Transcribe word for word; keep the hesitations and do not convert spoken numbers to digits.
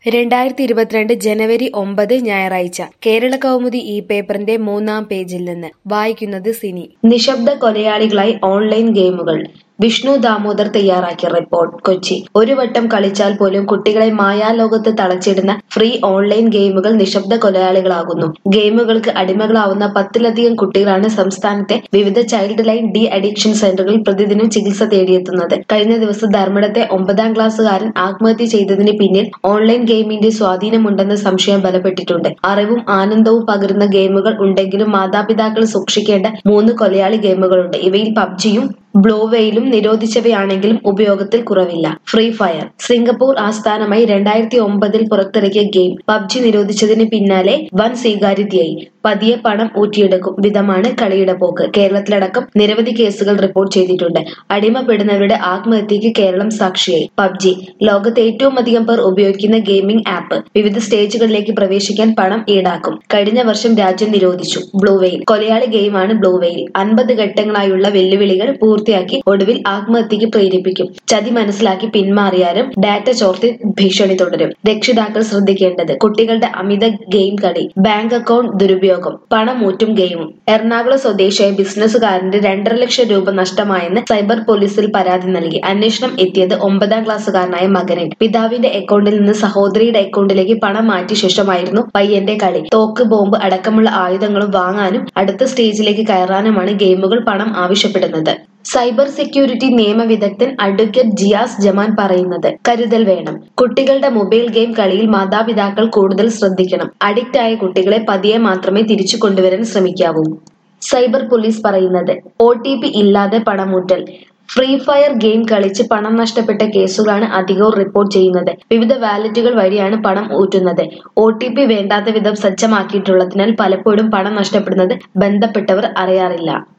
രണ്ടായിരത്തി ഇരുപത്തിരണ്ട് ജനുവരി ഒമ്പത് ഞായറാഴ്ച കേരള കൗമുദി ഈ പേപ്പറിന്റെ മൂന്നാം പേജിൽ നിന്ന് വായിക്കുന്നത് സിനി. നിശബ്ദ കൊലയാളികളായി ഓൺലൈൻ ഗെയിമുകൾ. വിഷ്ണു ദാമോദർ തയ്യാറാക്കിയ റിപ്പോർട്ട്. കൊച്ചി. ഒരു വട്ടം കളിച്ചാൽ പോലും കുട്ടികളെ മായാലോകത്ത് തളച്ചിടുന്ന ഫ്രീ ഓൺലൈൻ ഗെയിമുകൾ നിശബ്ദ കൊലയാളികളാകുന്നു. ഗെയിമുകൾക്ക് അടിമകളാവുന്ന പത്തിലധികം കുട്ടികളാണ് സംസ്ഥാനത്തെ വിവിധ ചൈൽഡ് ലൈൻ ഡി അഡിക്ഷൻ സെന്ററുകളിൽ പ്രതിദിനം ചികിത്സ തേടിയെത്തുന്നത്. കഴിഞ്ഞ ദിവസം ധർമ്മടത്തെ ഒമ്പതാം ക്ലാസ്സുകാരൻ ആത്മഹത്യ ചെയ്തതിന് പിന്നിൽ ഓൺലൈൻ ഗെയിമിന്റെ സ്വാധീനമുണ്ടെന്ന സംശയം ബലപ്പെട്ടിട്ടുണ്ട്. അറിവും ആനന്ദവും പകരുന്ന ഗെയിമുകൾ ഉണ്ടെങ്കിലും മാതാപിതാക്കൾ സൂക്ഷിക്കേണ്ട മൂന്ന് കൊലയാളി ഗെയിമുകളുണ്ട്. ഇവയിൽ പബ്ജിയും ബ്ലോവെയിലും നിരോധിച്ചവയാണെങ്കിലും ഉപയോഗത്തിൽ കുറവില്ല. Free fire. സിംഗപ്പൂർ ആസ്ഥാനമായി രണ്ടായിരത്തി ഒമ്പതിൽ പുറത്തിറക്കിയ ഗെയിം പബ്ജി നിരോധിച്ചതിന് പിന്നാലെ വൻ സ്വീകാര്യതയായി. പതിയെ പണം ഊറ്റിയെടുക്കും വിധമാണ് കളിയുടെ പോക്ക്. കേരളത്തിലടക്കം നിരവധി കേസുകൾ റിപ്പോർട്ട് ചെയ്തിട്ടുണ്ട്. അടിമപ്പെടുന്നവരുടെ ആത്മഹത്യക്ക് കേരളം സാക്ഷിയായി. പബ്ജി. ലോകത്ത് ഏറ്റവും അധികം പേർ ഉപയോഗിക്കുന്ന ഗെയിമിംഗ് ആപ്പ്. വിവിധ സ്റ്റേജുകളിലേക്ക് പ്രവേശിക്കാൻ പണം ഈടാക്കും. കഴിഞ്ഞ വർഷം രാജ്യം നിരോധിച്ചു. ബ്ലൂവെയിൽ. കൊലയാളി ഗെയിമാണ് ബ്ലൂവെയിൽ. അൻപത് ഘട്ടങ്ങളായുള്ള വെല്ലുവിളികൾ പൂർത്തിയാക്കി ഒടുവിൽ ആത്മഹത്യക്ക് പ്രേരിപ്പിക്കും. ചതി മനസ്സിലാക്കി പിന്മാറിയാലും ഡാറ്റ ചോർത്തി ഭീഷണി തുടരും. രക്ഷിതാക്കൾ ശ്രദ്ധിക്കേണ്ടത്. കുട്ടികളുടെ അമിത ഗെയിം കളി. ബാങ്ക് അക്കൗണ്ട് ദുരുപയോഗം. പണമൂറ്റും ഗെയിമും. എറണാകുളം സ്വദേശിയായ ബിസിനസ്സുകാരന്റെ രണ്ടര ലക്ഷം രൂപ നഷ്ടമായെന്ന് സൈബർ പോലീസിൽ പരാതി നൽകി. അന്വേഷണം എത്തിയത് ഒമ്പതാം ക്ലാസ്സുകാരനായ മകനിൽ. പിതാവിന്റെ അക്കൗണ്ടിൽ നിന്ന് സഹോദരിയുടെ അക്കൗണ്ടിലേക്ക് പണം മാറ്റിയ ശേഷമായിരുന്നു പയ്യന്റെ കളി. തോക്ക്, ബോംബ് അടക്കമുള്ള ആയുധങ്ങളും വാങ്ങാനും അടുത്ത സ്റ്റേജിലേക്ക് കയറാനുമാണ് ഗെയിമുകൾ പണം ആവശ്യപ്പെടുന്നത്. സൈബർ സെക്യൂരിറ്റി നിയമ വിദഗ്ധൻ അഡ്വക്കേറ്റ് ജിയാസ് ജമാൻ പറയുന്നത് കരുതൽ വേണം. കുട്ടികളുടെ മൊബൈൽ ഗെയിം കളിയിൽ മാതാപിതാക്കൾ കൂടുതൽ ശ്രദ്ധിക്കണം. അഡിക്റ്റ് ആയ കുട്ടികളെ പതിയെ മാത്രമേ തിരിച്ചു കൊണ്ടുവരാൻ ശ്രമിക്കാവൂ. സൈബർ പോലീസ് പറയുന്നത് ഒ ടി പി ഇല്ലാതെ പണമൂറ്റൽ. ഫ്രീ ഫയർ ഗെയിം കളിച്ച് പണം നഷ്ടപ്പെട്ട കേസുകളാണ് അധികവും റിപ്പോർട്ട് ചെയ്യുന്നത്. വിവിധ വാലറ്റുകൾ വഴിയാണ് പണം ഊറ്റുന്നത്. ഒ ടി പി വേണ്ടാത്ത വിധം സജ്ജമാക്കിയിട്ടുള്ളതിനാൽ പലപ്പോഴും പണം നഷ്ടപ്പെടുന്നത് ബന്ധപ്പെട്ടവർ അറിയാറില്ല.